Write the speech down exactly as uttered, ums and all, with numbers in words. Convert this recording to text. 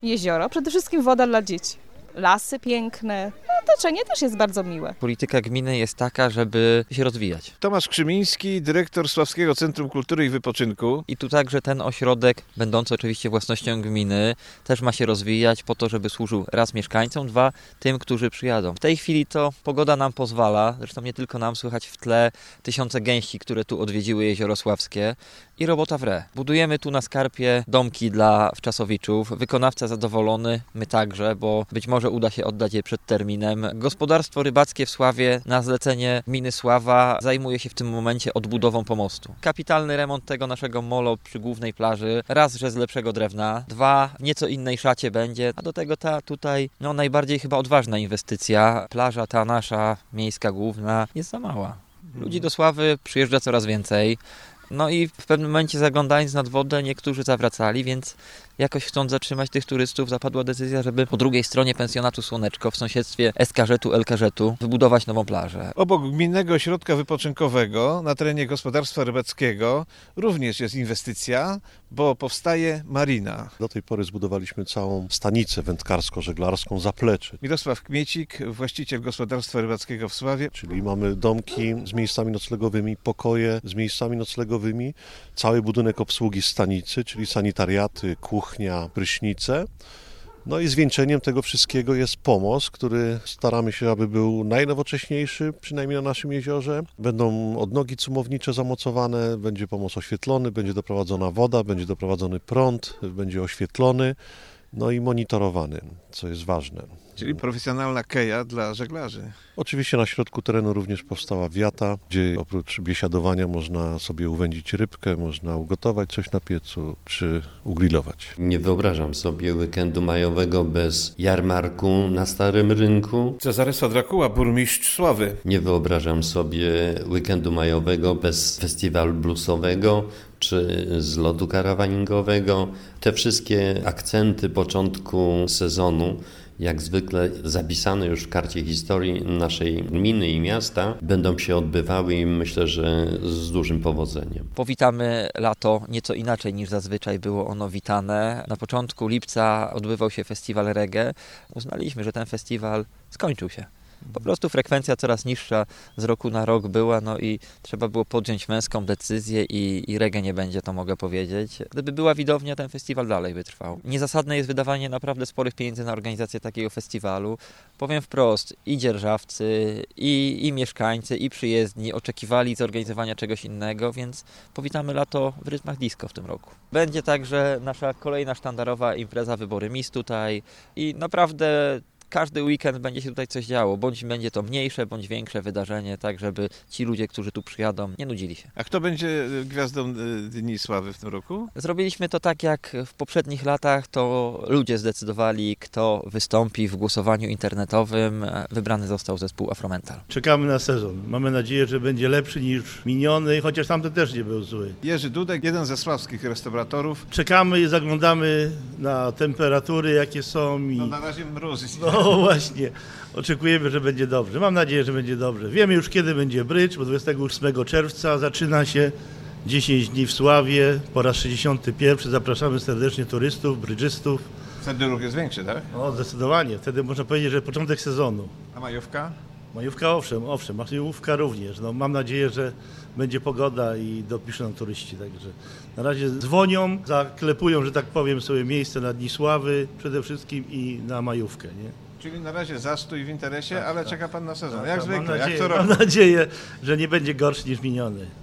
Jezioro, przede wszystkim woda dla dzieci. Lasy piękne, no, otoczenie też jest bardzo miłe. Polityka gminy jest taka, żeby się rozwijać. Tomasz Krzymiński, dyrektor Sławskiego Centrum Kultury i Wypoczynku. I tu także ten ośrodek, będący oczywiście własnością gminy, też ma się rozwijać po to, żeby służył raz mieszkańcom, dwa tym, którzy przyjadą. W tej chwili to pogoda nam pozwala, zresztą nie tylko nam, słychać w tle tysiące gęsi, które tu odwiedziły Jezioro Sławskie i robota w re. Budujemy tu na skarpie domki dla wczasowiczów, wykonawca zadowolony, my także, bo być może uda się oddać je przed terminem. Gospodarstwo rybackie w Sławie na zlecenie gminy Sława zajmuje się w tym momencie odbudową pomostu. Kapitalny remont tego naszego molo przy głównej plaży, raz, że z lepszego drewna, dwa, w nieco innej szacie będzie, a do tego ta tutaj no, najbardziej chyba odważna inwestycja. Plaża ta nasza miejska główna jest za mała. Ludzi do Sławy przyjeżdża coraz więcej. No i w pewnym momencie, zaglądając nad wodę, niektórzy zawracali, więc jakoś chcąc zatrzymać tych turystów, zapadła decyzja, żeby po drugiej stronie pensjonatu Słoneczko w sąsiedztwie es ka żetu, el ka żetu wybudować nową plażę. Obok Gminnego Ośrodka Wypoczynkowego na terenie gospodarstwa rybackiego również jest inwestycja, bo powstaje marina. Do tej pory zbudowaliśmy całą stanicę wędkarsko-żeglarską, zaplecze. Mirosław Kmiecik, właściciel gospodarstwa rybackiego w Sławie. Czyli mamy domki z miejscami noclegowymi, pokoje z miejscami noclegowymi, cały budynek obsługi stanicy, czyli sanitariaty, kuchnia, prysznice. No i zwieńczeniem tego wszystkiego jest pomost, który staramy się, aby był najnowocześniejszy, przynajmniej na naszym jeziorze. Będą odnogi cumownicze zamocowane, będzie pomost oświetlony, będzie doprowadzona woda, będzie doprowadzony prąd, będzie oświetlony, no i monitorowany, co jest ważne. Czyli profesjonalna keja dla żeglarzy. Oczywiście na środku terenu również powstała wiata, gdzie oprócz biesiadowania można sobie uwędzić rybkę, można ugotować coś na piecu czy ugrillować. Nie wyobrażam sobie weekendu majowego bez jarmarku na Starym Rynku. Cezary Sodrakuła, burmistrz Sławy. Nie wyobrażam sobie weekendu majowego bez festiwalu bluesowego czy zlotu karawaningowego. Te wszystkie akcenty początku sezonu, jak zwykle zapisane już w karcie historii naszej gminy i miasta, będą się odbywały i myślę, że z dużym powodzeniem. Powitamy lato nieco inaczej niż zazwyczaj było ono witane. Na początku lipca odbywał się festiwal reggae. Uznaliśmy, że ten festiwal skończył się. Po prostu frekwencja coraz niższa z roku na rok była, no i trzeba było podjąć męską decyzję i, i reggae nie będzie, to mogę powiedzieć. Gdyby była widownia, ten festiwal dalej by trwał. Niezasadne jest wydawanie naprawdę sporych pieniędzy na organizację takiego festiwalu. Powiem wprost, i dzierżawcy, i, i mieszkańcy, i przyjezdni oczekiwali zorganizowania czegoś innego, więc powitamy lato w rytmach disco w tym roku. Będzie także nasza kolejna sztandarowa impreza Wybory Miss tutaj i naprawdę każdy weekend będzie się tutaj coś działo, bądź będzie to mniejsze, bądź większe wydarzenie, tak żeby ci ludzie, którzy tu przyjadą, nie nudzili się. A kto będzie gwiazdą Dni Sławy w tym roku? Zrobiliśmy to tak jak w poprzednich latach, to ludzie zdecydowali, kto wystąpi w głosowaniu internetowym. Wybrany został zespół Afromental. Czekamy na sezon. Mamy nadzieję, że będzie lepszy niż miniony, chociaż tamten też nie był zły. Jerzy Dudek, jeden ze sławskich restauratorów. Czekamy i zaglądamy na temperatury, jakie są. I... No na razie mróz. No właśnie, oczekujemy, że będzie dobrze. Mam nadzieję, że będzie dobrze. Wiemy już, kiedy będzie brydż, bo dwudziestego ósmego czerwca zaczyna się dziesięć dni w Sławie, po raz sześćdziesiąty pierwszy. Zapraszamy serdecznie turystów, brydżystów. Wtedy ruch jest większy, tak? No zdecydowanie, wtedy można powiedzieć, że początek sezonu. A majówka? Majówka owszem, owszem, majówka również. No, mam nadzieję, że będzie pogoda i dopiszą nam turyści. Także na razie dzwonią, zaklepują, że tak powiem, sobie miejsce na Dni Sławy przede wszystkim i na majówkę. Nie? Czyli na razie zastój w interesie, tak, ale tak. czeka pan na sezon. Tak, jak tak, zwykle, mam nadzieję, jak co roku. Mam nadzieję, że nie będzie gorszy niż miniony.